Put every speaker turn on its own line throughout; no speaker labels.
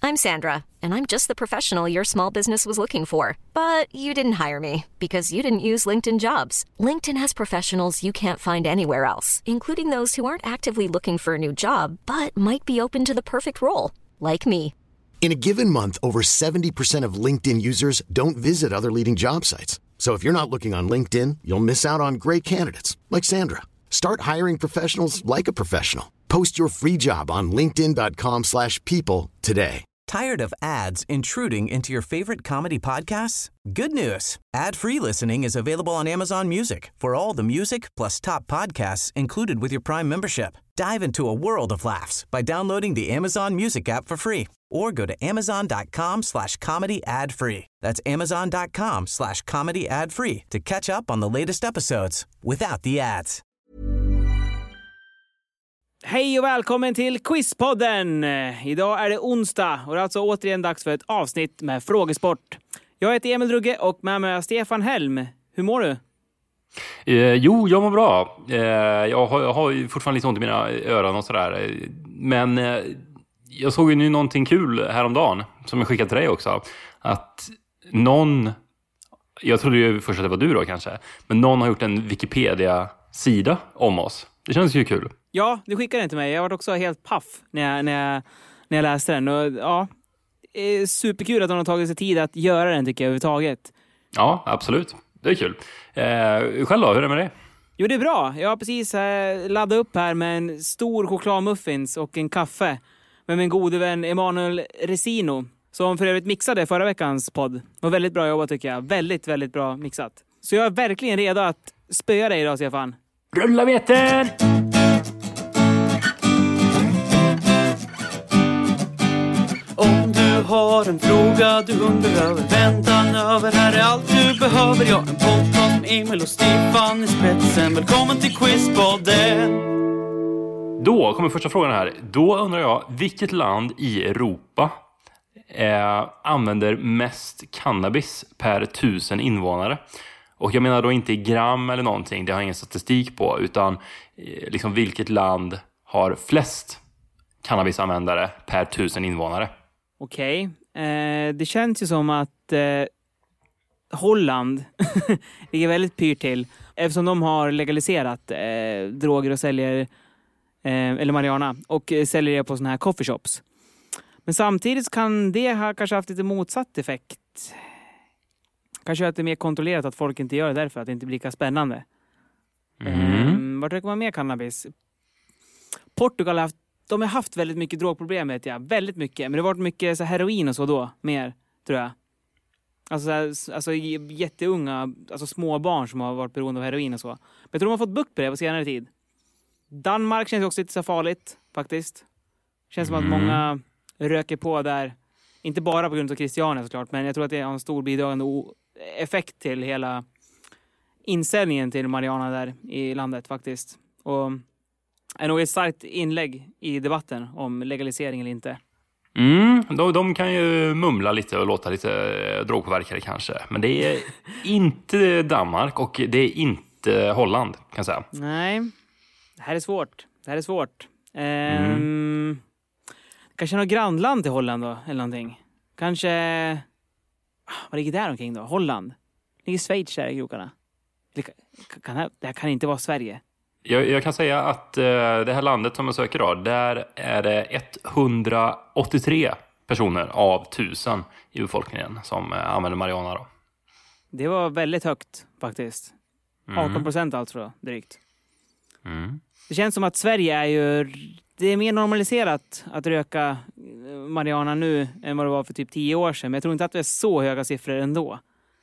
I'm Sandra, and I'm just the professional your small business was looking for. But you didn't hire me because you didn't use LinkedIn Jobs. LinkedIn has professionals you can't find anywhere else, including those who aren't actively looking for a new job, but might be open to the perfect role, like me.
In a given month, over 70% of LinkedIn users don't visit other leading job sites. So if you're not looking on LinkedIn, you'll miss out on great candidates like Sandra. Start hiring professionals like a professional. Post your free job on linkedin.com/people today.
Tired of ads intruding into your favorite comedy podcasts? Good news. Ad-free listening is available on Amazon Music for all the music plus top podcasts included with your Prime membership. Dive into a world of laughs by downloading the Amazon Music app for free or go to amazon.com/comedy ad-free. That's amazon.com/comedy ad-free to catch up on the latest episodes without the ads.
Hej och välkommen till Quizpodden! Idag är det onsdag och det är alltså återigen dags för ett avsnitt med frågesport. Jag heter Emil Drugge och med mig är Stefan Helm. Hur mår du?
Jo, jag mår bra. Jag har ju fortfarande lite ont i mina öron och sådär. Men jag såg ju nu någonting kul häromdagen som jag skickade till dig också. Att någon, jag trodde ju först att det var du då kanske, men någon har gjort en Wikipedia-sida om oss. Det känns ju kul.
Ja, du skickade den till mig. Jag var också helt paff när jag läste den. Och, ja, det är superkul att de har tagit sig tid att göra den tycker jag överhuvudtaget.
Ja, absolut. Det är kul. Själv då, hur är det med dig?
Jo, det är bra. Jag har precis laddat upp här med en stor chokladmuffins och en kaffe med min gode vän Emanuel Resino. Som för övrigt mixade förra veckans podd. Det var väldigt bra jobbat tycker jag. Väldigt, väldigt bra mixat. Så jag är verkligen redo att spöa dig idag, Stefan.
Rulla veten!
Om du har en fråga du undrar över, väntan över, här är allt du behöver. Jag en podcast med Emil och Stefan i spetsen. Välkommen till Quizpodden.
Då kommer första frågan här. Då undrar jag, vilket land i Europa använder mest cannabis per 1000 invånare? Och jag menar då inte i gram eller någonting, det har jag ingen statistik på, utan liksom vilket land har flest cannabisanvändare per 1000 invånare?
Okej. Det känns ju som att Holland ligger väldigt pyrt till. Eftersom de har legaliserat droger och säljer, eller marijuana, och säljer det på såna här coffeeshops. Men samtidigt kan det ha kanske haft lite motsatt effekt. Kanske att det är mer kontrollerat att folk inte gör det därför att det inte blir lika spännande. Vart röker man mer cannabis? Portugal har haft väldigt mycket drogproblem vet jag. Väldigt mycket. Men det har varit mycket så heroin och så då. Mer, tror jag. Alltså jätteunga, alltså små barn som har varit beroende av heroin och så. Men jag tror de har fått bukt på det på senare tid. Danmark känns också inte så farligt faktiskt. Känns som att många röker på där. Inte bara på grund av Christiania såklart. Men jag tror att det har en stor bidragande effekt till hela inställningen till marijuana där i landet faktiskt. Och är nog ett starkt inlägg i debatten om legalisering eller inte.
De kan ju mumla lite och låta lite drogpåverkade kanske. Men det är inte Danmark och det är inte Holland kan jag säga. Nej,
det här är svårt. Kanske något grannland till Holland då, eller någonting. Kanske, vad ligger där omkring då? Holland. Ligger Schweiz där i krokarna? Det här kan inte vara Sverige.
Jag kan säga att det här landet som jag söker då, där är det 183 personer av 1000 i befolkningen som använder marijuana då.
Det var väldigt högt faktiskt. 18% alltså då, drygt. Det känns som att Sverige är ju, det är mer normaliserat att röka marijuana nu än vad det var för typ 10 år sedan. Men jag tror inte att det är så höga siffror ändå.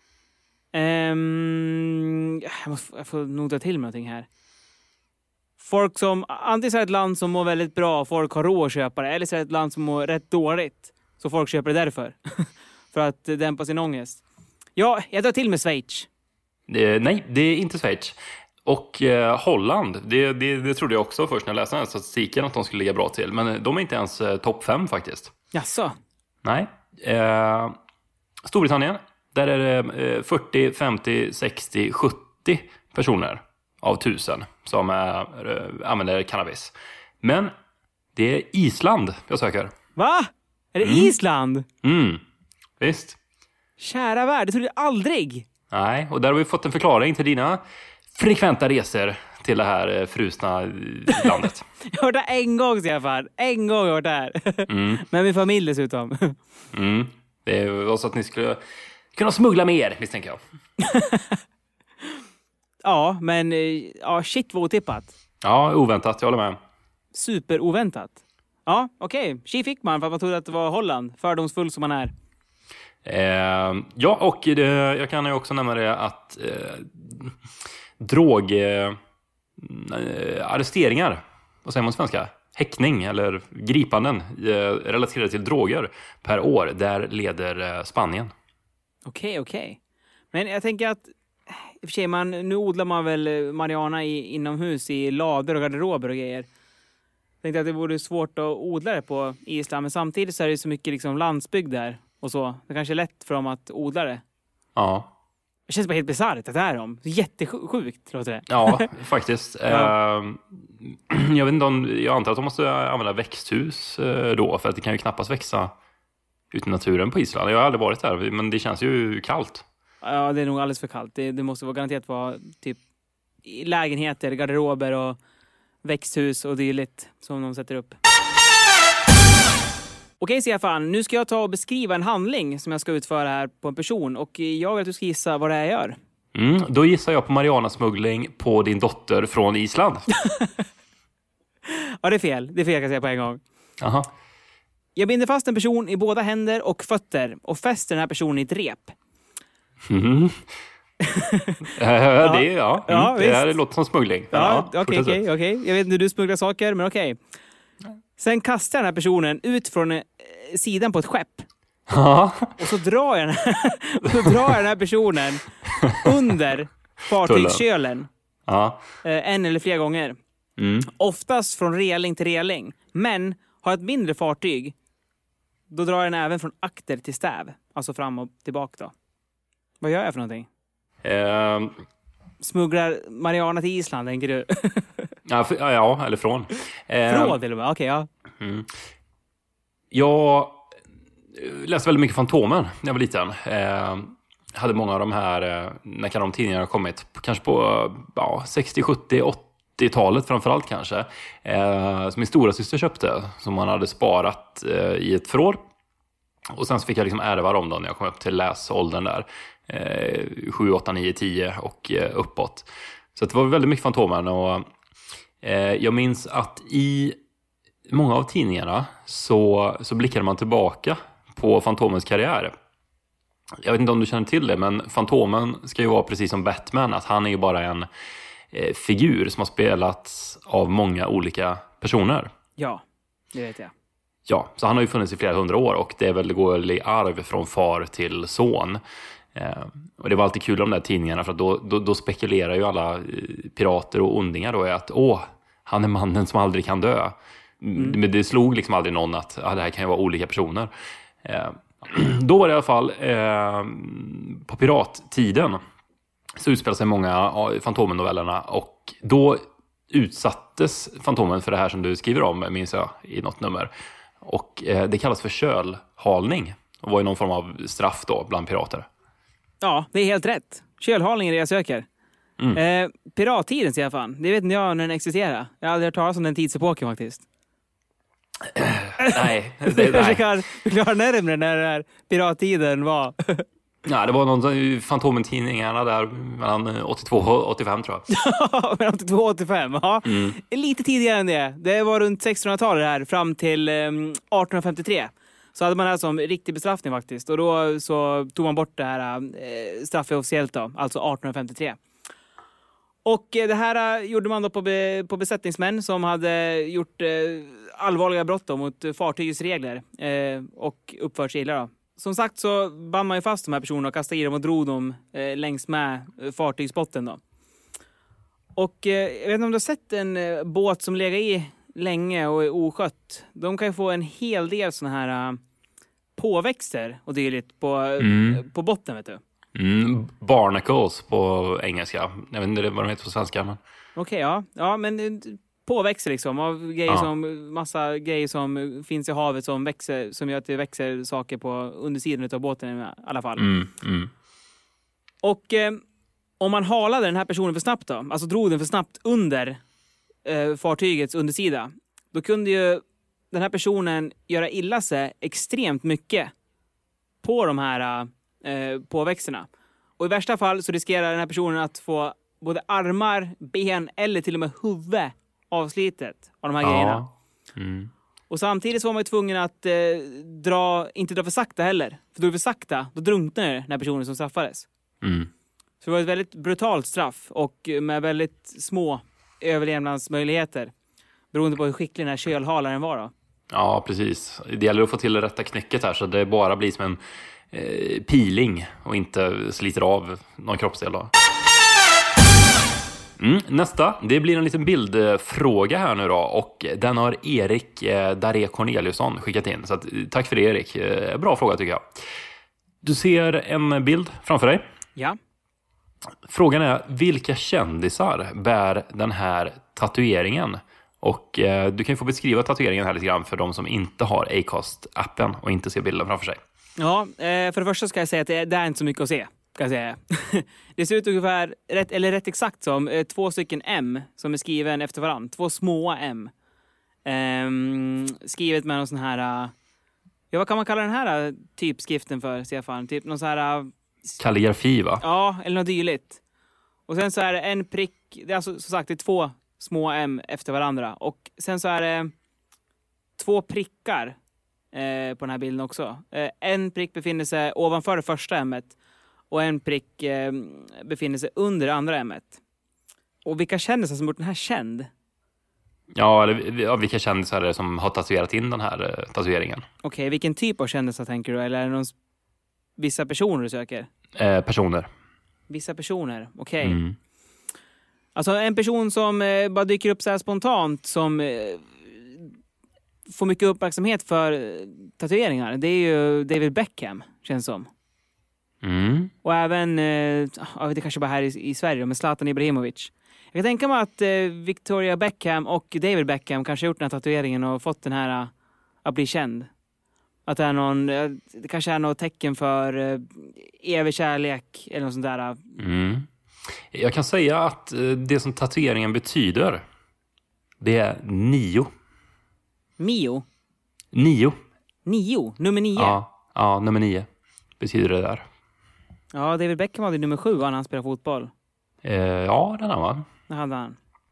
Jag får nog ta till med någonting här. Folk som, antingen så är ett land som mår väldigt bra, folk har råd att köpa det. Eller så är det ett land som mår rätt dåligt, så folk köper det därför. För att dämpa sin ångest. Ja, jag tar till med Schweiz.
Nej, det är inte Schweiz. Och Holland, det trodde jag också först när jag läste den här statistiken att de skulle ligga bra till. Men de är inte ens topp 5 faktiskt.
Jaså?
Nej. Storbritannien, där är det 40, 50, 60, 70 personer av 1000 som använder cannabis. Men det är Island jag söker.
Va? Är det Island?
Visst.
Kära värld, det trodde jag aldrig.
Nej, och där har vi fått en förklaring till dina frekventa resor till det här frusna landet.
Jag har varit där en gång, Stefan. En gång har jag varit där. Med min familj dessutom.
Det var så att ni skulle kunna smuggla mer, misstänker jag.
Ja, men shit vad otippat.
Ja, oväntat, jag håller med.
Superoväntat. Ja, okej. Tji fick man för att man trodde att det var Holland. Fördomsfull som man är.
Ja, och jag kan ju också nämna det att arresteringar, vad säger man på svenska? Häktning eller gripanden relaterade till droger per år, där leder Spanien.
Okej. Men jag tänker att i och för sig, nu odlar man väl marijuana inomhus i lador och garderober och grejer. Jag tänkte att det vore svårt att odla det på Island, men samtidigt så är det så mycket liksom landsbygd där och så. Det kanske är lätt för dem att odla det.
Ja.
Det känns bara helt bisarrt att det är dem. Jättesjukt, låter det.
Ja, faktiskt. Jag vet inte jag antar att de måste använda växthus då, för att det kan ju knappast växa ute i naturen på Island. Jag har aldrig varit där, men det känns ju kallt.
Ja, det är nog alldeles för kallt. Det måste vara garanterat vara typ lägenheter, garderober och växthus och dylikt som de sätter upp. Okej, Stefan, nu ska jag ta och beskriva en handling som jag ska utföra här på en person. Och jag vill att du ska gissa vad det är jag gör.
Då gissar jag på marijuanasmuggling på din dotter från Island.
Ja, det är fel. Det är fel, kan jag säga på en gång.
Aha.
Jag binder fast en person i båda händer och fötter och fäster den här personen i ett rep.
Det här låter som smuggling.
Okej. Jag vet inte hur du smugglar saker, men okej. Sen kastar den här personen ut från sidan på ett skepp. Och så drar jag den här personen under fartygskölen. En eller flera gånger. Oftast från reling till reling. Men har ett mindre fartyg, då drar jag den även från akter till stäv. Alltså fram och tillbaka då. Vad gör jag för någonting? Smugglar marijuana till Island, tänker du?
Ja, eller från.
Från till och med, okej, ja.
Jag läste väldigt mycket Fantomen när jag var liten. Hade många av de här, när kan de tidningarna ha kommit? Kanske på 60, 70, 80-talet framförallt kanske. Som min stora syster köpte, som man hade sparat i ett förråd. Och sen så fick jag liksom ärva dem då när jag kom upp till läsåldern där. 7, 8, 9, 10 och uppåt. Så det var väldigt mycket Fantomen. Och jag minns att i många av tidningarna så blickade man tillbaka på Fantomens karriär. Jag vet inte om du känner till det, men Fantomen ska ju vara precis som Batman. Att han är ju bara en figur som har spelats av många olika personer.
Ja, det vet jag.
Ja, så han har ju funnits i flera 100 år och det är väl, det går i arv från far till son. Och det var alltid kul om de där tidningarna, för att då spekulerar ju alla pirater och ondingar då i att han är mannen som aldrig kan dö. Men det slog liksom aldrig någon att det här kan ju vara olika personer. Då var det i alla fall på pirattiden så utspelade sig många Fantomen-novellerna, och då utsattes Fantomen för det här som du skriver om, minns jag, i något nummer. Och det kallas för kölhalning och var ju någon form av straff då bland pirater.
Ja, det är helt rätt. Kölhalning är det jag söker. Pirattiden, säger jag fan. Det vet inte jag när den existerar. Jag har aldrig hört talas om den tidsepoken faktiskt.
Nej.
Jag kan förklara närmare när den här pirattiden var.
Ja, det var någon Fantomen-tidningarna där mellan 82 och 85 tror jag.
Mellan 82 och 85, ja. Lite tidigare än det. Det var runt 1600-talet här fram till 1853. Så hade man det här som riktig bestraffning faktiskt. Och då så tog man bort det här straffet officiellt då, alltså 1853. Och det här gjorde man då på besättningsmän som hade gjort allvarliga brott då mot fartygets regler och uppfört sig illa då. Som sagt så band man ju fast de här personerna och kastade i dem och drog dem längs med fartygsbotten då. Och jag vet inte om du har sett en båt som lägger i länge och är oskött. De kan ju få en hel del såna här påväxter och dylikt på botten, vet du.
Barnacles på engelska. Jag vet inte vad de heter på svenska. Men...
Okej, ja. Ja, men påväxer liksom av grejer som massa grejer som finns i havet som växer, som gör att det växer saker på undersidan av båten i alla fall. Och om man halade den här personen för snabbt då, alltså drog den för snabbt under fartygets undersida, då kunde ju den här personen göra illa sig extremt mycket på de här påväxterna. Och i värsta fall så riskerar den här personen att få både armar, ben eller till och med huvud avslitet av de här grejerna. Och samtidigt så var man ju tvungen att inte dra för sakta heller. För då för sakta, då drunknar den här personen som straffades. Så det var ett väldigt brutalt straff och med väldigt små överlevnadsmöjligheter. Beroende på hur skicklig den här kölhalaren var då.
Ja, precis. Det gäller att få till det rätta knäcket här så det bara blir som en peeling och inte sliter av någon kroppsdel då. Nästa, det blir en liten bildfråga här nu då och den har Erik Daré Corneliusson skickat in. Så att, tack för det Erik, bra fråga tycker jag. Du ser en bild framför dig.
Ja.
Frågan är, vilka kändisar bär den här tatueringen? Och du kan ju få beskriva tatueringen här lite grann för de som inte har Acast-appen och inte ser bilden framför sig.
Ja, för det första ska jag säga att det är inte så mycket att se. Kan jag säga. Det ser ut ungefär rätt exakt som 2 stycken M som är skriven efter varandra. 2 små M. Skrivet med någon sån här... Ja, vad kan man kalla den här typskriften för, Stefan? Typ någon sån här...
Kalligrafi, va?
Ja, eller något dylikt. Och sen så är det en prick... Det är alltså som sagt det är 2 små M efter varandra. Och sen så är det 2 prickar på den här bilden också. En prick befinner sig ovanför det första M-et. Och en prick befinner sig under det andra M-et. Och vilka kändisar som gjort den här känd?
Ja, eller vilka kändisar är det som har tatuerat in den här tatueringen?
Okej, vilken typ av kändisar tänker du? Eller är det någon vissa personer du söker?
Personer.
Vissa personer, okej. Alltså en person som bara dyker upp så här spontant som får mycket uppmärksamhet för tatueringar. Det är ju David Beckham, känns som. Och även, det kanske bara här i Sverige, men Zlatan Ibrahimovic. Jag kan tänka mig att Victoria Beckham och David Beckham kanske har gjort den här tatueringen och fått den här att bli känd. Att det är det kanske är något tecken för evig kärlek eller något sånt där.
Jag kan säga att det som tatueringen betyder, det är 9.
Mio?
9.
9? Nummer 9?
Ja, nummer 9 betyder det där.
Ja, David Beckham hade nummer 7 när han spelade fotboll.
Ja, den här va?
Det hade han.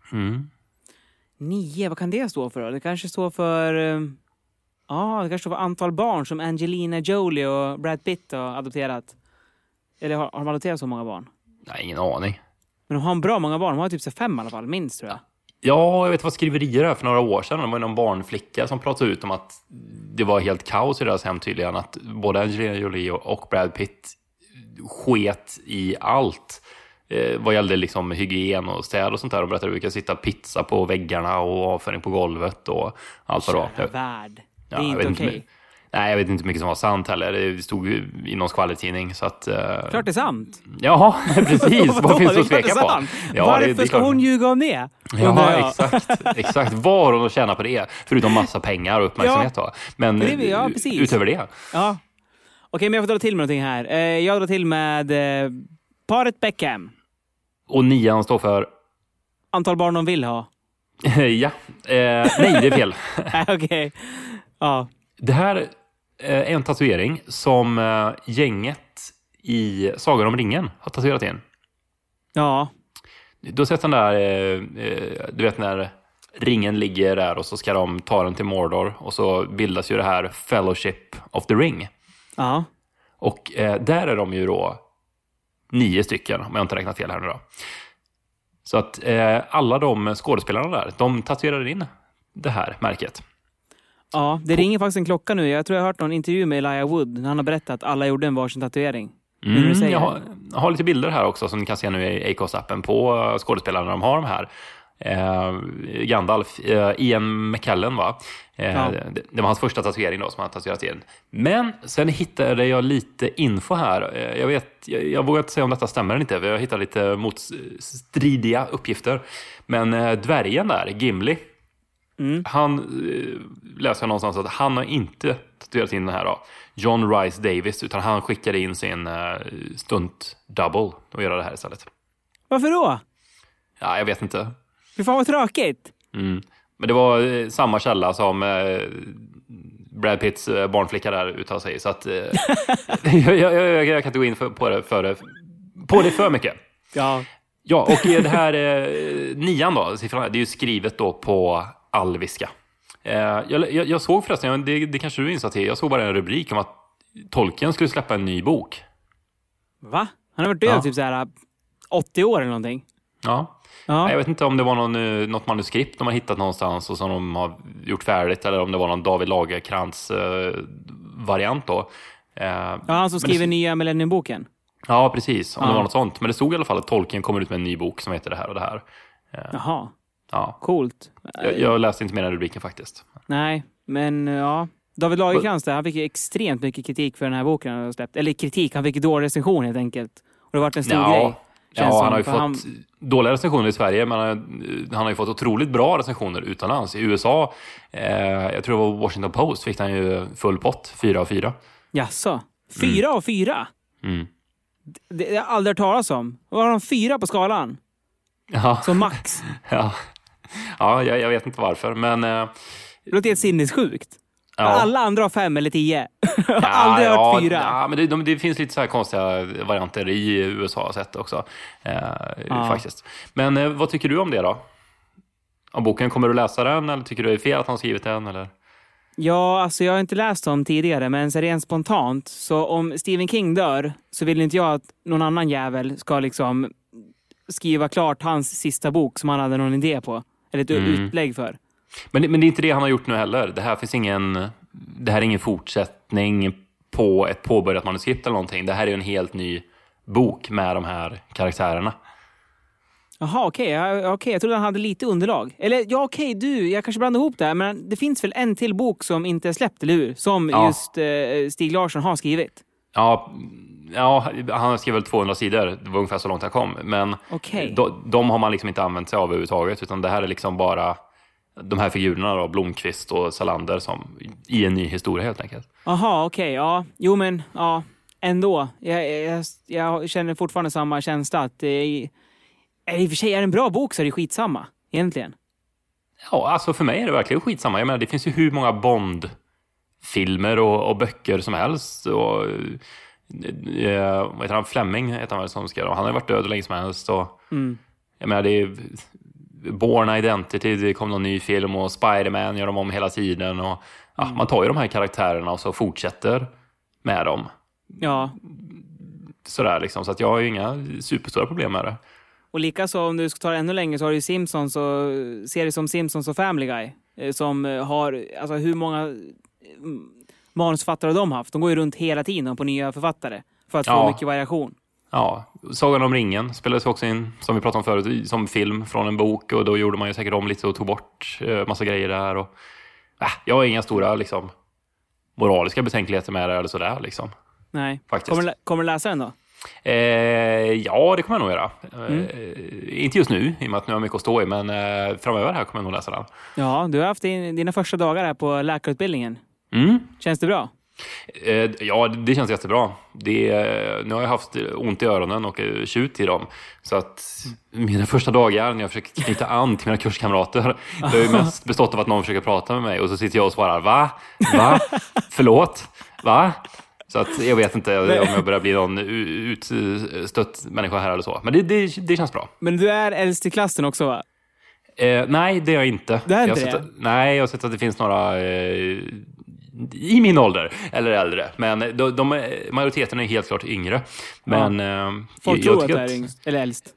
9, vad kan det stå för då? Det kanske står för... det kanske står för antal barn som Angelina Jolie och Brad Pitt har adopterat. Eller har de adopterat så många barn?
Nej, ingen aning.
Men de har bra många barn. De har typ 5 i alla fall, minst tror jag.
Ja, jag vet vad skriverier är för några år sedan. Det var någon barnflicka som pratade ut om att det var helt kaos i deras hem tydligen. Att både Angelina Jolie och Brad Pitt sket i allt. Vad gällde liksom hygien och städ och sånt där. De berättade att vi kan sitta pizza på väggarna och avföring på golvet och allt vad det var.
Värld. Det är inte okej.
Nej, jag vet inte hur mycket som var sant heller. Det stod ju i någon skvallertidning. Så att,
klart det är sant.
Ja, precis. Vad finns det att tveka på? Ja,
varför ska hon ljuga om det?
Ja, exakt. Vad har hon att tjäna på det? Förutom massa pengar och uppmärksamhet. Ja, men utöver det.
Ja. Okej, men jag får dra till med någonting här. Jag drar till med paret Beckham.
Och 9 står för?
Antal barn de vill ha.
Ja. Nej, det är fel.
Okej. Ja.
Det här är en tatuering som gänget i Sagan om ringen har tatuerat in.
Ja.
Du har sett den där, du vet när ringen ligger där och så ska de ta den till Mordor och så bildas ju det här Fellowship of the Ring.
Ja.
Och där är de ju då 9 stycken, om jag inte räknat fel här nu då. Så att alla de skådespelarna där, de tatuerar in det här märket.
Ja, det ringer faktiskt en klocka nu. Jag tror jag har hört någon intervju med Elijah Wood när han har berättat att alla gjorde en varsin tatuering.
Jag har lite bilder här också som ni kan se nu i Acast-appen på skådespelarna. De har de här Gandalf, Ian McKellen, va? Det var hans första tatuering då som han tatuerat in. Men sen hittade jag lite info här. Jag vågar inte säga om detta stämmer eller inte, för jag hittade lite motstridiga uppgifter. Men dvärgen där, Gimli, han läser jag någonstans att han har inte tatuerat in den här då, John Rhys Davies, utan han skickade in sin stunt double och göra det här istället.
Varför då?
Ja, jag vet inte.
Fy fan vad tråkigt.
Men det var samma källa som Brad Pitts barnflicka där uttalar sig. Så att jag kan inte gå in på det för mycket. Ja, och det här 9 då, siffran, det är ju skrivet då på alviska. Jag såg förresten, det kanske du insatt till, jag såg bara en rubrik om att Tolkien skulle släppa en ny bok.
Va? Han har varit död typ så här 80 år eller någonting.
Ja. Jag vet inte om det var något manuskript de har hittat någonstans och som de har gjort färdigt, eller om det var någon David Lagercrantz variant då.
Han som skriver nya Millennium-boken.
Ja, precis. Om det var något sånt. Men det stod i alla fall att Tolkien kommer ut med en ny bok som heter det här och det här.
Jaha.
Ja.
Coolt.
Jag läste inte mer än rubriken faktiskt.
Nej, men ja. David Lagercrantz där, han fick extremt mycket kritik för den här boken han har släppt. Eller kritik, han fick dålig recension helt enkelt. Och det har varit en stor grej.
Ja, han har ju fått dåliga recensioner i Sverige, men han har ju fått otroligt bra recensioner utomlands. I USA, jag tror det var Washington Post, fick han ju full pott, 4 av 4.
Jaså? 4 av 4? Det har jag aldrig hört talas om. Vad har de 4 på skalan?
Ja.
Som max?
Ja, jag vet inte varför, men...
Det låter helt sinnessjukt. Ja. Alla andra har 5 eller 10. Aldrig hört 4.
Ja, men det finns lite så här konstiga varianter i USA sett också. Faktiskt. Men vad tycker du om det då? Om boken, kommer du läsa den? Eller tycker du det är fel att han har skrivit den? Eller?
Ja, alltså jag har inte läst dem tidigare, men så rent spontant. Så om Stephen King dör så vill inte jag att någon annan jävel ska liksom skriva klart hans sista bok som han hade någon idé på. Eller ett utlägg för. Men
det är inte det han har gjort nu heller. Det här är ingen fortsättning på ett påbörjat manuskript eller någonting. Det här är en helt ny bok med de här karaktärerna.
Jaha, okej. Jag trodde han hade lite underlag. Eller jag kanske blandar ihop det här. Men det finns väl en till bok som inte är släppt, eller hur? Som just Stig Larsson har skrivit. Ja,
han skrev väl 200 sidor. Det var ungefär så långt jag kom. Men de har man liksom inte använt sig av överhuvudtaget. Utan det här är liksom bara de här figurerna då, Blomqvist och Salander, som i en ny historia helt enkelt.
Jaha, okej. Ja. Jo, men ändå. Jag känner fortfarande samma känsla att i och för sig är det en bra bok så är det skitsamma, egentligen.
Ja, alltså för mig är det verkligen skitsamma. Jag menar, det finns ju hur många Bond-filmer och böcker som helst. Och vad heter han? Fleming heter han som skrev. Han har ju varit död länge som helst. Och, jag menar, det är Born Identity, det kom någon ny film, och Spider-Man gör de om hela tiden. Och, man tar ju de här karaktärerna och så fortsätter med dem.
Ja.
Sådär liksom, så att jag har ju inga superstora problem med det.
Och likaså om du ska ta det ännu längre så har du Simpsons och serier som Simpsons och Family Guy som har, alltså hur många manusförfattare de haft. De går ju runt hela tiden på nya författare för att få mycket variation. Ja,
Sagan om ringen spelades också in, som vi pratade om förut, som film från en bok, och då gjorde man ju säkert om lite och tog bort massa grejer där. Och, jag har inga stora liksom moraliska betänkligheter med det eller sådär liksom.
Nej.
Faktiskt.
Kommer du läsa den då?
Ja, det kommer jag nog göra. Inte just nu, i och med att nu har mycket att stå i, men framöver här kommer jag nog läsa den.
Ja, du har haft dina första dagar här på läkarutbildningen. Känns det bra?
Ja, det känns jättebra. Nu har jag haft ont i öronen och tjut i dem. Så att mina första dagar när jag försöker knyta an till mina kurskamrater, det har ju mest bestått av att någon försöker prata med mig, och så sitter jag och svarar, va? Förlåt? Va? Så att jag vet inte om jag börjar bli någon utstött människa här eller så. Men det känns bra.
Men du är äldst i klassen också, va?
Nej, det är jag inte.
Det är inte det?
Nej, jag har sett att det finns några i min ålder, eller äldre. Men majoriteten är helt klart yngre. Men
folk tror att det är yngst, eller äldst.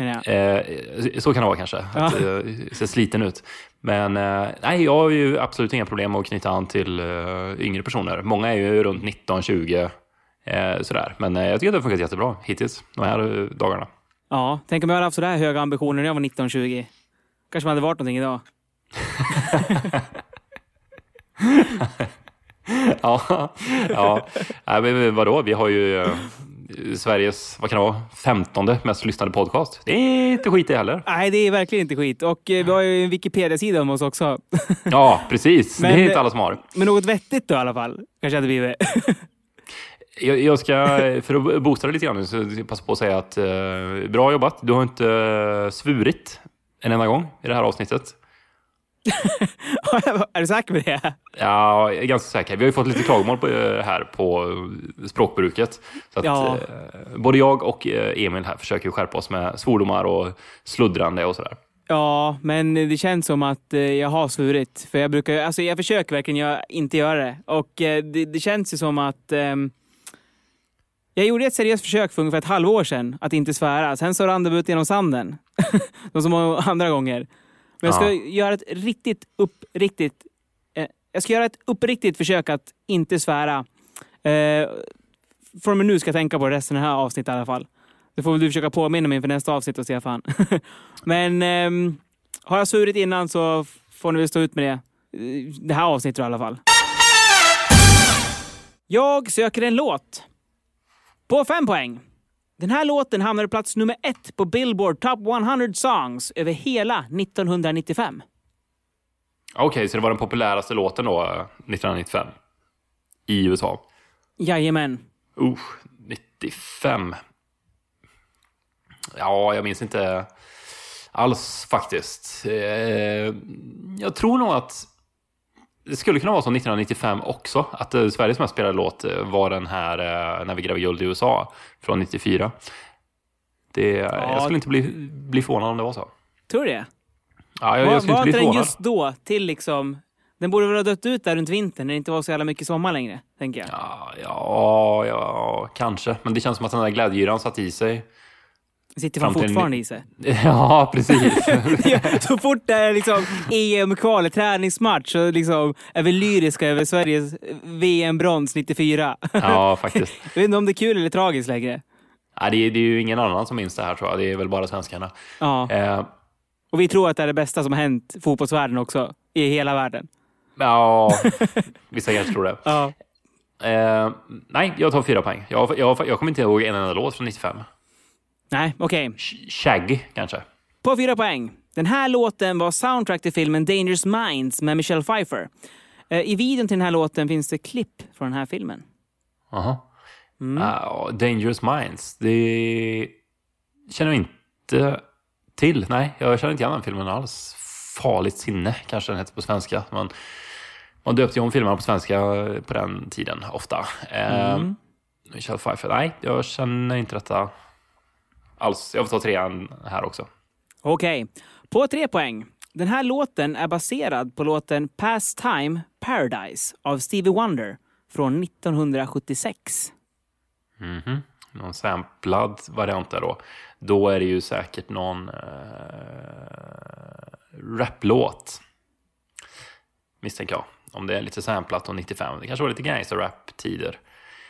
Så kan det vara kanske. Att ser sliten ut. Men nej, jag har ju absolut inga problem att knyta an till yngre personer. Många är ju runt 19-20 sådär. Men jag tycker att det har funkat jättebra hittills, de här dagarna.
Ja, tänk om jag hade haft sådär höga ambitioner när jag var 19-20. Kanske man hade varit någonting idag.
Ja. Men vadå? Vi har ju Sveriges, vad kan det vara, 15:e mest lyssnade podcast. Det är inte skit det heller.
Nej, det är verkligen inte skit. Och vi har ju en Wikipedia-sida om oss också.
Ja, precis. Men, det är inte alla som har.
Men något vettigt då i alla fall. Kanske hade blivit.
Jag ska, för att boosta det lite grann, så passa på att säga att bra jobbat. Du har inte svurit en enda gång i det här avsnittet.
Är du säker med det?
Ja, jag är ganska säker. Vi har ju fått lite klagomål här på språkbruket. Så att, både jag och Emil här försöker skärpa oss med svordomar och sluddrande och sådär.
Ja, men det känns som att jag har svurit. För jag försöker verkligen inte göra det. Och det känns ju som att jag gjorde ett seriöst försök för ungefär ett halvår sedan att inte svära. Sen så rann det ut genom sanden. De som andra gånger. Men jag ska göra ett uppriktigt försök att inte svära. Från och med nu ska jag tänka på resten av det här avsnittet i alla fall. Det får väl du försöka påminna mig inför nästa avsnitt och Stefan. Men har jag svurit innan så får ni väl stå ut med det. Det här avsnittet i alla fall. Jag söker en låt. På 5 poäng. Den här låten hamnade plats nummer 1 på Billboard Top 100 Songs över hela 1995.
Okej, så det var den populäraste låten då 1995 i USA.
Jajamän.
95. Ja, jag minns inte alls faktiskt. Jag tror nog att det skulle kunna vara så 1995 också. Att Sveriges mest spelade låt var den här När vi gräver guld i USA från 94. Jag skulle inte bli förvånad om det var så.
Tror du det?
Ja, jag skulle inte bli förvånad.
Den just då till liksom... Den borde väl ha dött ut där runt vintern när det inte var så jävla mycket sommar längre, tänker jag.
Ja, kanske. Men det känns som att den där glädjeyran satt i sig.
Sitter fan fortfarande i sig.
Ja, precis.
Så fort det är liksom EM-kval, träningsmatch, så liksom är vi lyriska över Sveriges VM-brons 94.
Ja, faktiskt.
Jag vet inte om det är kul eller tragiskt längre.
Ja, det är ju ingen annan som minns det här, tror jag. Det är väl bara svenskarna.
Ja. Och vi tror att det är det bästa som har hänt fotbollsvärlden också. I hela världen.
Ja, vissa kanske tror det.
Ja.
Nej, jag tar 4 poäng. Jag kommer inte ihåg en enda låt från 95.
Nej, okej.
Shaggy, kanske.
På 4 poäng. Den här låten var soundtrack till filmen Dangerous Minds med Michelle Pfeiffer. I videon till den här låten finns det klipp från den här filmen.
Dangerous Minds. Det känner jag inte till. Nej, jag känner inte igen den filmen alls. Farligt sinne, kanske den heter på svenska. Man döpte ju om filmerna på svenska på den tiden, ofta. Michelle Pfeiffer. Nej, jag känner inte detta alls. Jag får ta 3 här också.
Okej. På 3 poäng. Den här låten är baserad på låten Pastime Paradise av Stevie Wonder från 1976.
Någon samplad variant där då. Då är det ju säkert någon raplåt. Misstänker jag. Om det är lite samplat och 95. Det kanske var lite gangster-rap-tider.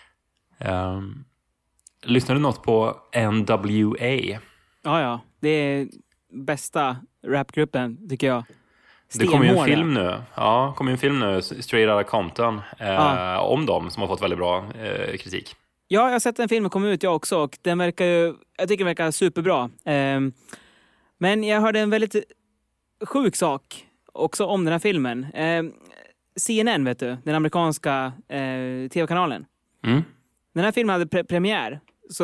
Lyssnar du något på NWA?
Ja. Det är bästa rapgruppen, tycker jag.
Det kommer ju en film nu. Ja, kommer en film nu, Straight Outta Compton, om dem som har fått väldigt bra kritik.
Ja, jag har sett en film som kom ut, jag också. Och jag tycker den verkar superbra. Men jag hörde en väldigt sjuk sak också om den här filmen. CNN, vet du, den amerikanska tv-kanalen. Den här filmen hade premiär.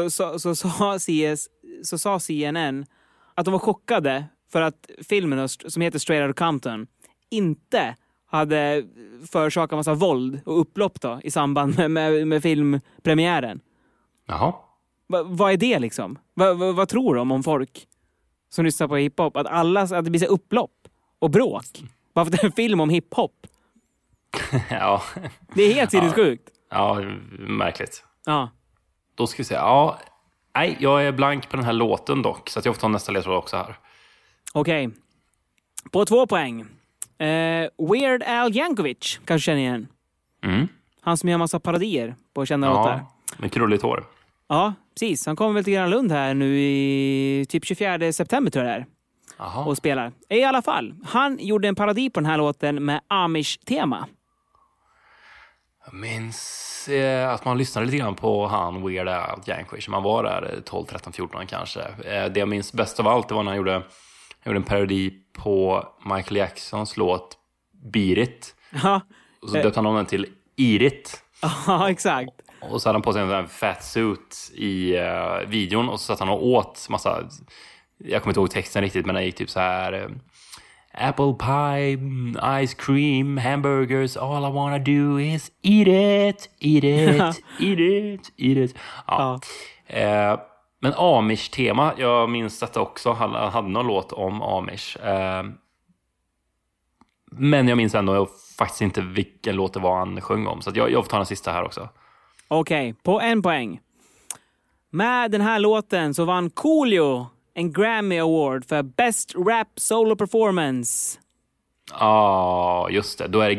Så sa CNN att de var chockade för att filmen som heter Straight Outta Compton inte hade förorsakat massa våld och upplopp då, i samband med filmpremiären.
Jaha.
Vad är det liksom? Vad tror de om folk som lyssnar på hiphop? Att det blir så upplopp och bråk. Bara för att det är en film om hiphop.
Ja.
Det är helt sinnessjukt.
Ja, märkligt.
Ja.
Då ska vi se. Ja, nej, jag är blank på den här låten dock. Så att jag får ta nästa ledtråd också här.
Okej. På 2 poäng. Weird Al Yankovic kanske känner igen. Han som gör massa parodier på kända låtar.
Med krulligt hår.
Ja, precis. Han kommer väl till Gröna Lund här nu i typ 24 september, tror jag det är. och spelar. I alla fall, han gjorde en parodi på den här låten med Amish-tema.
Jag minns att man lyssnade lite grann på han Weird Al Yankovic. Man var där 12, 13, 14 kanske. Det jag minns bäst av allt, det var när han gjorde en parodi på Michael Jacksons låt Beat It.
Ja.
Och så döpte han om den till Eat It.
Ja, exakt.
Och så hade han på sig en sån här fat suit i videon. Och så satt han och åt massa... Jag kommer inte ihåg texten riktigt, men det gick typ så här... Apple pie, ice cream, hamburgers, all I wanna do is eat it, eat it, eat it, eat it. Ja. Men Amish-tema, jag minns detta också. Han hade någon låt om Amish. Men jag minns ändå faktiskt inte vilken låt det var han sjöng om. Så att jag får ta den sista här också.
Okej, på 1 poäng. Med den här låten så vann Coolio en Grammy Award för Best Rap Solo Performance.
Ja, just det. Då är det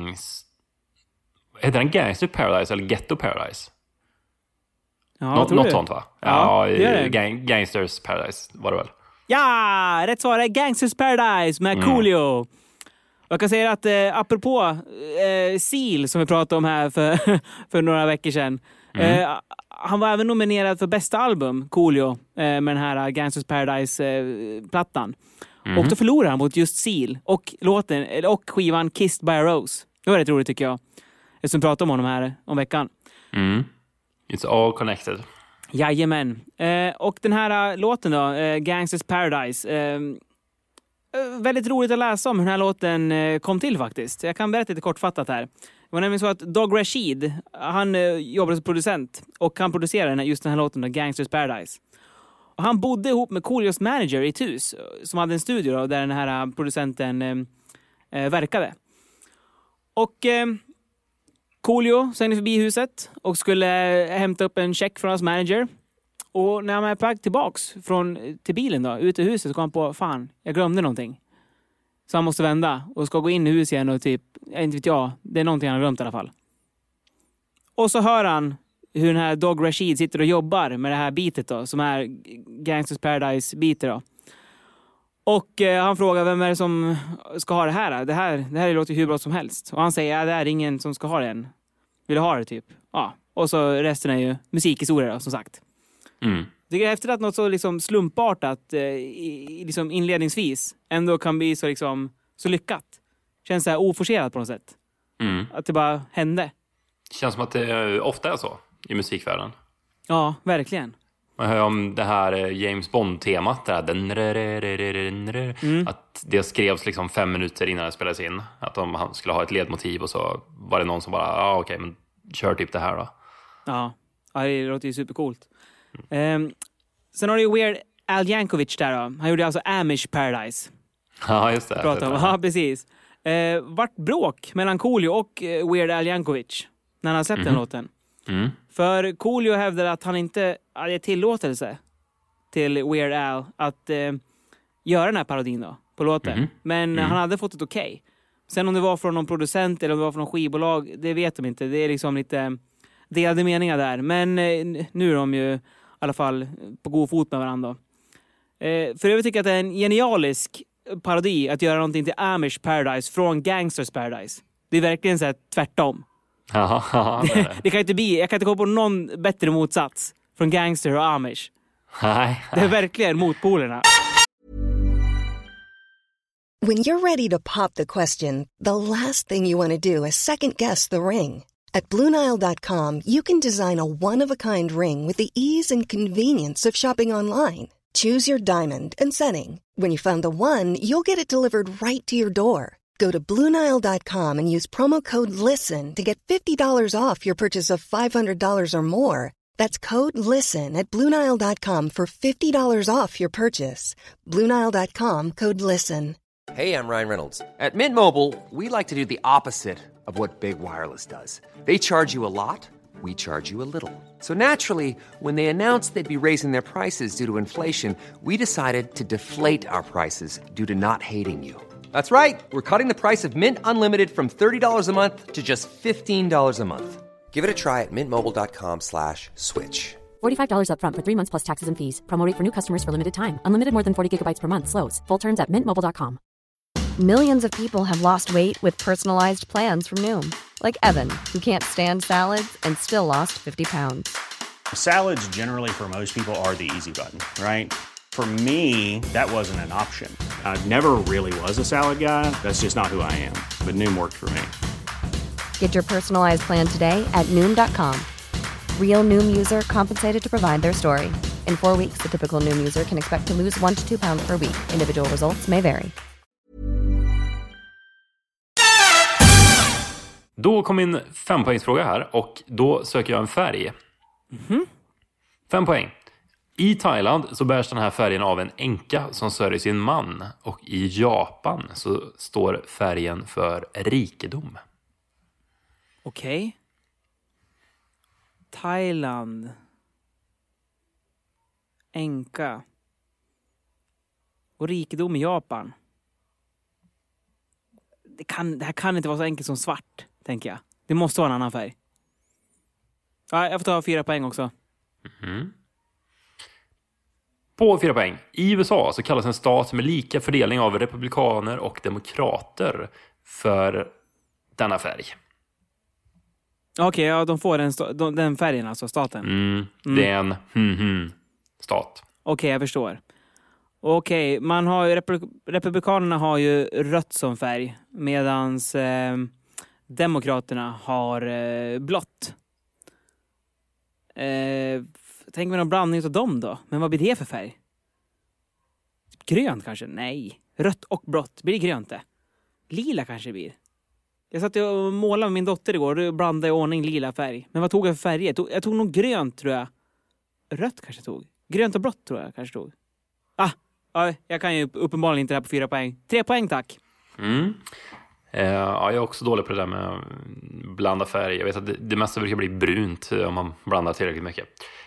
Heter den Gangster Paradise eller Ghetto Paradise?
Ja,
något sånt, va?
Ja,
Gangsters Paradise var det väl?
Ja, rätt svar är Gangsters Paradise med Coolio. Jag kan säga att apropå Seal som vi pratade om här för några veckor sedan. Han var även nominerad för bästa album, Coolio, med den här Gangsters Paradise-plattan. Och då förlorade han mot just Seal och skivan Kissed by a Rose. Det var rätt roligt tycker jag. Som pratade om honom här om veckan.
It's all connected.
Jajamän. Och den här låten då, Gangsters Paradise... väldigt roligt att läsa om hur den här låten kom till faktiskt. Jag kan berätta lite kortfattat här. Det var nämligen så att Doug Rashid, han jobbade som producent och han producerade just den här låten, Gangsters Paradise. Och han bodde ihop med Coolios manager i ett hus som hade en studio då, där den här producenten verkade. Och Coolio sände förbi huset och skulle hämta upp en check från hans manager. Och när han är på väg tillbaks till bilen då, ut i huset, så kom han på, fan, jag glömde någonting. Så han måste vända och ska gå in i huset igen och typ, inte vet jag, det är någonting han har glömt i alla fall. Och så hör han hur den här Doug Rashid sitter och jobbar med det här bitet då, som är Gangsters Paradise-bitet då. Och han frågar, vem är det som ska ha det här? Det här låter hur bra som helst. Och han säger, det är ingen som ska ha det än. Vill du ha det typ? Ja. Och så resten är ju musikhistoria då, som sagt. Det är häftigt att något så liksom slumpartat liksom inledningsvis ändå kan bli så, liksom, så lyckat. Känns så här oforcerat på något sätt. Att det bara hände.
Känns som att det ofta är så i musikvärlden.
Ja, verkligen.
Man hör om det här James Bond-temat. Att det skrevs liksom 5 minuter innan det spelades in. Att han skulle ha ett ledmotiv och så var det någon som bara, okej, men kör typ det här då. Ja,
det låter ju supercoolt. Sen har du ju Weird Al Yankovic där då. Han gjorde alltså Amish Paradise.
Ja, just det.
Ja, precis. Vart bråk mellan Coolio och Weird Al Yankovic när han släppte den låten. För Coolio hävdade att han inte hade tillåtelse till Weird Al att göra den här parodin då, på låten. Men han hade fått ett okej. Sen om det var från någon producent eller om det var från någon skivbolag, det vet de inte. Det är liksom lite delade meningar där. Men nu är de ju i alla fall på god fot med varandra. För jag tycker att det är en genialisk parodi att göra någonting till Amish Paradise från Gangsters Paradise. Det är verkligen så här tvärtom. Det kan inte bli, jag kan inte komma på någon bättre motsats från Gangster och Amish. Det är verkligen motpolerna.
When you're ready to pop the question, the last thing you want to do is second guess the ring. At BlueNile.com, you can design a one-of-a-kind ring with the ease and convenience of shopping online. Choose your diamond and setting. When you find the one, you'll get it delivered right to your door. Go to BlueNile.com and use promo code LISTEN to get $50 off your purchase of $500 or more. That's code LISTEN at BlueNile.com for $50 off your purchase. BlueNile.com, code LISTEN.
Hey, I'm Ryan Reynolds. At Mint Mobile, we like to do the opposite of what Big Wireless does. They charge you a lot, we charge you a little. So naturally, when they announced they'd be raising their prices due to inflation, we decided to deflate our prices due to not hating you. That's right. We're cutting the price of Mint Unlimited from $30 a month to just $15 a month. Give it a try at mintmobile.com/switch.
$45 up front for 3 months plus taxes and fees. Promo rate for new customers for limited time. Unlimited more than 40 gigabytes per month slows. Full terms at mintmobile.com.
Millions of people have lost weight with personalized plans from Noom. Like Evan, who can't stand salads and still lost 50 pounds.
Salads generally for most people are the easy button, right? For me, that wasn't an option. I never really was a salad guy. That's just not who I am. But Noom worked for me.
Get your personalized plan today at Noom.com. Real Noom user compensated to provide their story. In 4 weeks, the typical Noom user can expect to lose 1 to 2 pounds per week. Individual results may vary.
Då kom min 5-poängsfråga här och då söker jag en färg. 5 poäng. I Thailand så bärs den här färgen av en änka som sörjer sin man. Och i Japan så står färgen för rikedom.
Okej. Thailand. Änka. Och rikedom i Japan. Det här kan inte vara så enkelt som svart, tänker jag. Det måste vara en annan färg. Ja, jag får ta 4 poäng också.
På 4 poäng. I USA så kallas en stat med lika fördelning av republikaner och demokrater för denna färg.
Okej, ja, de får den färgen, alltså staten.
Det är en stat.
Okej, jag förstår. Okej, man har ju republikanerna har ju rött som färg, medans demokraterna har blått. Tänk mig någon blandning av dem då. Men vad blir det för färg? Grönt kanske? Nej. Rött och blått. Blir det grönt det? Lila kanske det blir. Jag satt och målade med min dotter igår och blandade i ordning lila färg. Men vad tog jag för färger? Jag tog nog grönt, tror jag. Rött kanske tog. Grönt och blått tror jag kanske tog. Ja, jag kan ju uppenbarligen inte det här på 4 poäng. 3 poäng, tack.
Ja, jag är också dålig på det där med att blanda färg. Jag vet att det mesta brukar bli brunt om man blandar tillräckligt mycket.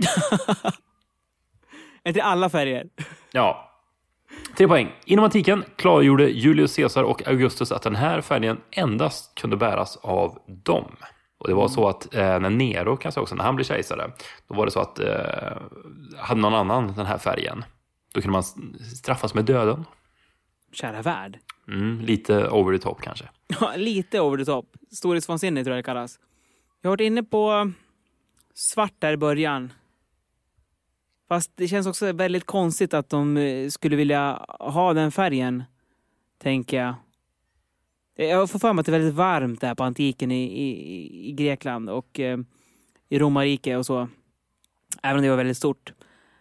Är inte alla färger?
Ja. 3 poäng. Inom antiken klargjorde Julius Caesar och Augustus att den här färgen endast kunde bäras av dem. Och det var så att när Nero, kanske också, när han blev kejsare, då var det så att hade någon annan den här färgen, då kunde man straffas med döden.
Kära värld.
Lite over the top kanske.
Ja, lite over the top. Storhetsvansinne tror jag det kallas. Jag har varit inne på svart där i början. Fast det känns också väldigt konstigt att de skulle vilja ha den färgen, tänker jag. Jag får för mig att det är väldigt varmt där på antiken i Grekland och i Romarrike och så. Även om det var väldigt stort.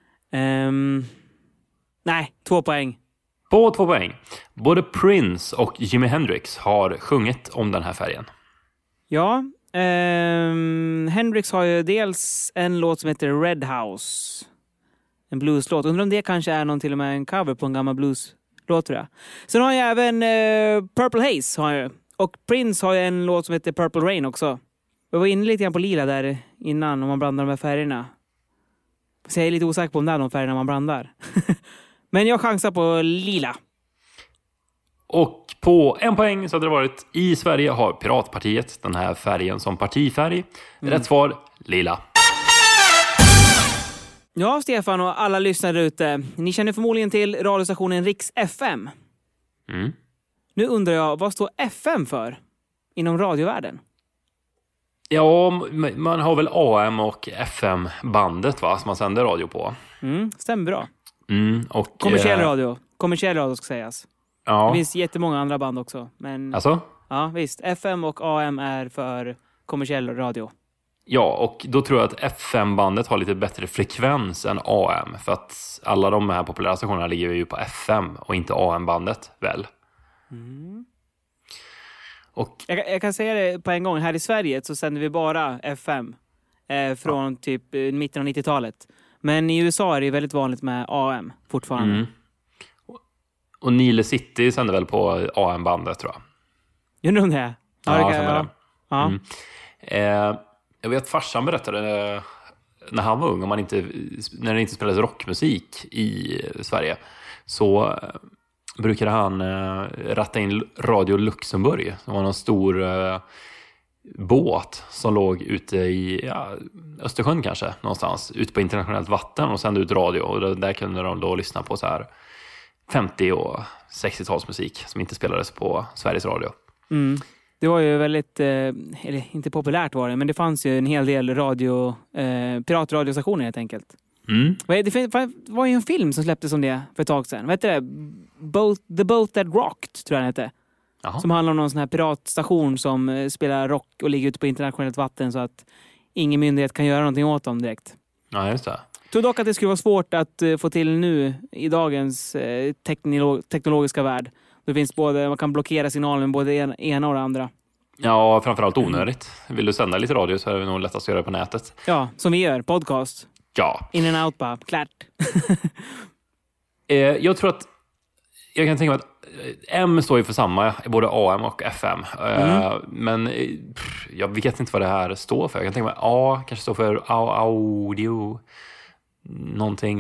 Nej, 2 poäng.
På 2 poäng. Både Prince och Jimi Hendrix har sjungit om den här färgen.
Ja, Hendrix har ju dels en låt som heter Red House. En blueslåt. Undrar om det kanske är någon till och med en cover på en gammal blueslåt, tror jag. Sen har jag även Purple Haze. Har jag. Och Prince har ju en låt som heter Purple Rain också. Jag var inne lite grann på lila där innan om man blandar de här färgerna. Så jag är lite osäker på om det är de färgerna man blandar. Men jag chansar på lila.
Och på 1 poäng så hade det varit: i Sverige har Piratpartiet den här färgen som partifärg. Rätt svar, lila.
Ja, Stefan och alla lyssnare ute. Ni känner förmodligen till radiostationen Riks FM. Nu undrar jag, vad står FM för inom radiovärlden?
Ja, man har väl AM och FM-bandet, va, som man sänder radio på.
Stämmer bra.
Och
kommersiell radio. Kommersiell radio ska sägas.
Ja.
Det finns jättemånga andra band också. Men,
alltså?
Ja, visst. FM och AM är för kommersiell radio.
Ja, och då tror jag att FM-bandet har lite bättre frekvens än AM. För att alla de här populära stationerna ligger ju på FM och inte AM-bandet, väl? Och
jag kan säga det på en gång. Här i Sverige så sänder vi bara FM från typ mitten av 90-talet. Men i USA är det väldigt vanligt med AM fortfarande.
Och Nile City sänder väl på AM-bandet, tror jag.
Gör du det?
Ja. Jag vet att farsan berättade när han var ung, när det inte spelades rockmusik i Sverige, så brukade han ratta in Radio Luxemburg. Det var någon stor båt som låg ute i Östersjön kanske, någonstans, ute på internationellt vatten och sände ut radio. Och där kunde de då lyssna på så här 50- och 60-talsmusik som inte spelades på Sveriges Radio.
Mm. Det var ju väldigt, eller inte populärt var det, men det fanns ju en hel del piratradiostationer helt enkelt.
Mm.
Det var ju en film som släpptes om det för ett tag sedan. Vad heter det? The Boat That Rocked, tror jag den hette.
Jaha.
Som handlar om någon sån här piratstation som spelar rock och ligger ute på internationellt vatten så att ingen myndighet kan göra någonting åt dem direkt.
Ja, just det.
Jag tror dock att det skulle vara svårt att få till nu i dagens teknologiska värld. Det finns man kan blockera signalen både ena och det andra.
Ja, framförallt onödigt. Vill du sända lite radio så är det nog lättast att göra det på nätet.
Ja, som vi gör. Podcast.
Ja.
In and out bara. Klart.
Jag tror att jag kan tänka mig att M står ju för samma i både AM och FM. Men jag vet inte vad det här står för. Jag kan tänka mig A kanske står för audio. Någonting.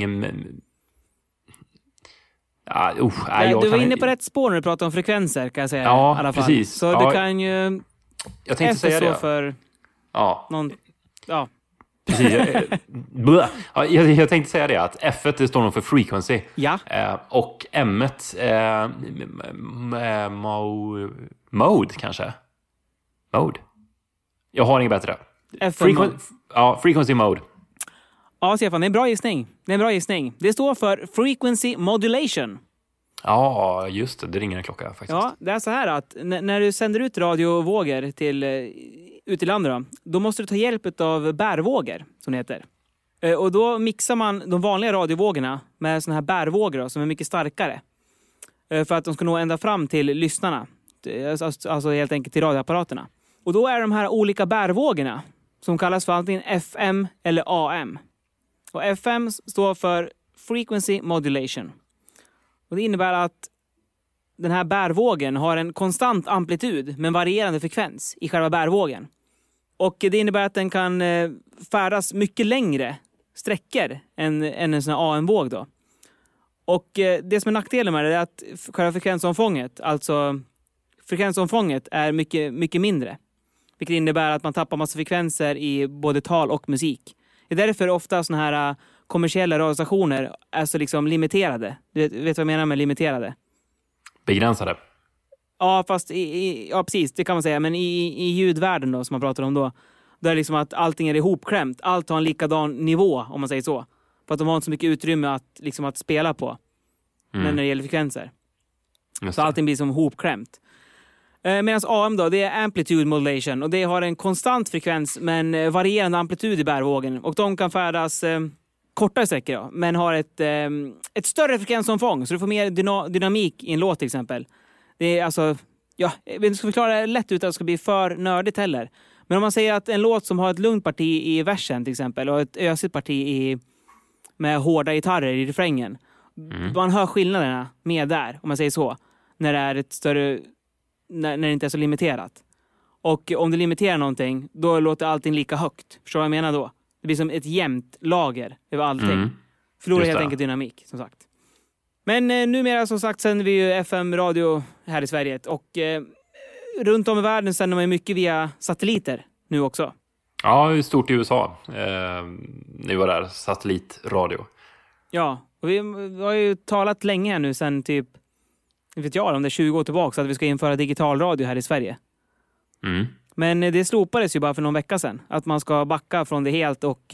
Du var inne på rätt spår när du pratade om frekvenser, kan jag säga.
Ja,
i alla fall.
precis.
Så det kan ju...
Jag tänkte säga det.
För någon... Ja.
Precis. Jag tänkte säga det att F1 det står nog för frequency.
Ja.
Och M1 mode kanske. Mode. Jag har inget bättre. Frequency mode.
Ja, Stefan, det är en bra gissning. Det står för frequency modulation.
Ja, just det. Det ringer en klocka faktiskt.
Ja, det är så här att när du sänder ut radiovågor ut i landet då måste du ta hjälp av bärvågor, som det heter. Och då mixar man de vanliga radiovågorna med såna här bärvågor som är mycket starkare. För att de ska nå ända fram till lyssnarna. Alltså helt enkelt till radioapparaterna. Och då är de här olika bärvågorna som kallas för antingen FM eller AM. Och FM står för frequency modulation. Och det innebär att den här bärvågen har en konstant amplitud med varierande frekvens i själva bärvågen. Och det innebär att den kan färdas mycket längre sträckor än en sån här AM-våg då. Och det som är nackdelen med det är att själva frekvensomfånget, alltså frekvensomfånget är mycket, mycket mindre. Vilket innebär att man tappar massa frekvenser i både tal och musik. Det är därför ofta såna här kommersiella radiostationer är så liksom limiterade. Du vet vad jag menar med limiterade?
Begränsade.
Ja, fast ja, precis, det kan man säga. Men i ljudvärlden då, som man pratar om då, där liksom att allting är ihopklämt. Allt har en likadan nivå, om man säger så. För att de har inte så mycket utrymme att spela på. När det gäller frekvenser. Så allting blir som ihopklämt. Medan AM då, det är amplitude modulation. Och det har en konstant frekvens men varierande amplitud i bärvågen. Och de kan färdas kortare sträckor då, men har ett större frekvensomfång. Så du får mer dynamik i en låt till exempel. Det är alltså, ja, vi ska förklara det lätt utan att det ska bli för nördigt heller. Men om man säger att en låt som har ett lugnt parti i versen till exempel och ett ösigt parti med hårda gitarrer i refrängen. Man hör skillnaderna med där, om man säger så. När det är ett större, när det inte är så limiterat. Och om du limiterar någonting, då låter allting lika högt. Förstår du vad jag menar då? Det blir som ett jämnt lager över allting. Förlorar helt enkelt dynamik, som sagt. Men numera som sagt sänder vi ju FM-radio här i Sverige. Och runt om i världen sänder man ju mycket via satelliter nu också.
Ja, det är stort i USA. Nu var det satellitradio.
Ja, och vi har ju talat länge här nu sen typ, vet jag om det är 20 år tillbaka, så att vi ska införa digitalradio här i Sverige. Men det slopades ju bara för någon vecka sedan. Att man ska backa från det helt och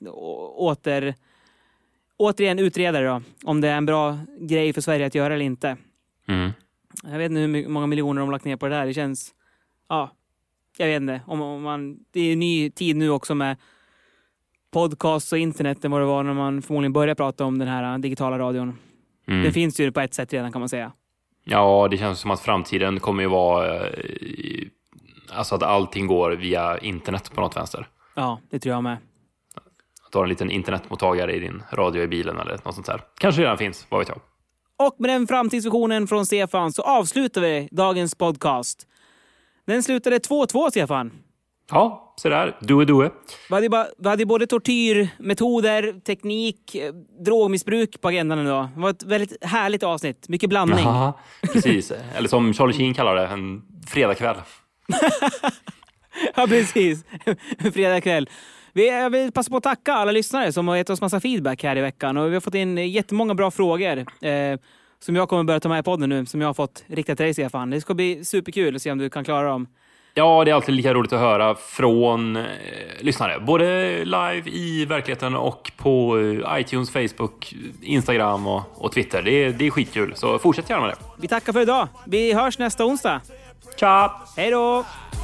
återigen utreda det då. Om det är en bra grej för Sverige att göra eller inte. Jag vet inte hur många miljoner de har lagt ner på det där. Det känns, ja, jag vet inte. Det är en ny tid nu också med podcast och internet än vad det var när man förmodligen började prata om den här digitala radion. Det finns ju på ett sätt redan, kan man säga. Ja,
det känns som att framtiden kommer ju vara alltså att allting går via internet på något vänster.
Ja, det tror jag med.
Att du har en liten internetmottagare i din radio i bilen eller något sånt där. Kanske redan finns, vad vet jag.
Och med den framtidsvisionen från Stefan så avslutar vi dagens podcast. Den slutade 2-2, Stefan.
Ja, så där. Du.
Vi hade både tortyrmetoder, teknik, drogmissbruk på agendan idag. Det var ett väldigt härligt avsnitt. Mycket blandning.
Ja, precis. Eller som Charlie Sheen kallar det, en fredagkväll.
Ja, precis. Fredag kväll. Jag vill passa på att tacka alla lyssnare som har gett oss massa feedback här i veckan. Och vi har fått in jättemånga bra frågor som jag kommer börja ta med i podden nu. Som jag har fått rikta till dig, Stefan. Det ska bli superkul att se om du kan klara dem.
Ja, det är alltid lika roligt att höra från lyssnare. Både live i verkligheten och på iTunes, Facebook, Instagram och Twitter. Det är skitkul, så fortsätt gärna med det.
Vi tackar för idag. Vi hörs nästa onsdag.
Tja!
Hej då!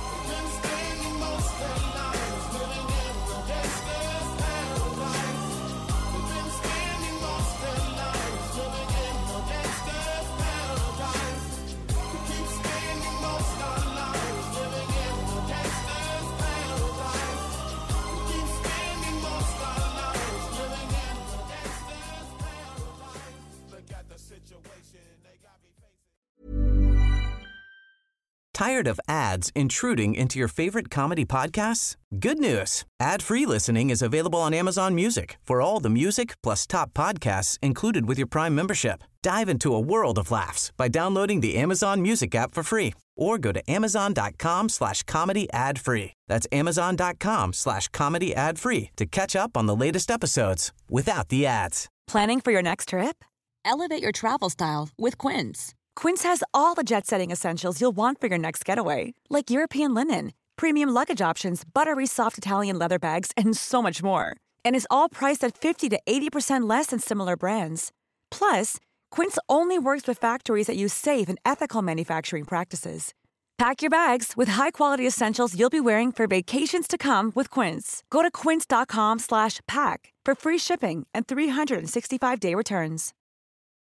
Tired of ads intruding into your favorite comedy podcasts? Good news. Ad-free listening is available on Amazon Music for all the music plus top podcasts included with your Prime membership. Dive into a world of laughs by downloading the Amazon Music app for free or go to amazon.com/comedy ad-free. That's amazon.com/comedy ad-free to catch up on the latest episodes without the ads.
Planning for your next trip? Elevate your travel style with Quince. Quince has all the jet-setting essentials you'll want for your next getaway, like European linen, premium luggage options, buttery soft Italian leather bags, and so much more. And is all priced at 50 to 80% less than similar brands. Plus, Quince only works with factories that use safe and ethical manufacturing practices. Pack your bags with high-quality essentials you'll be wearing for vacations to come with Quince. Go to quince.com/pack for free shipping and 365-day returns.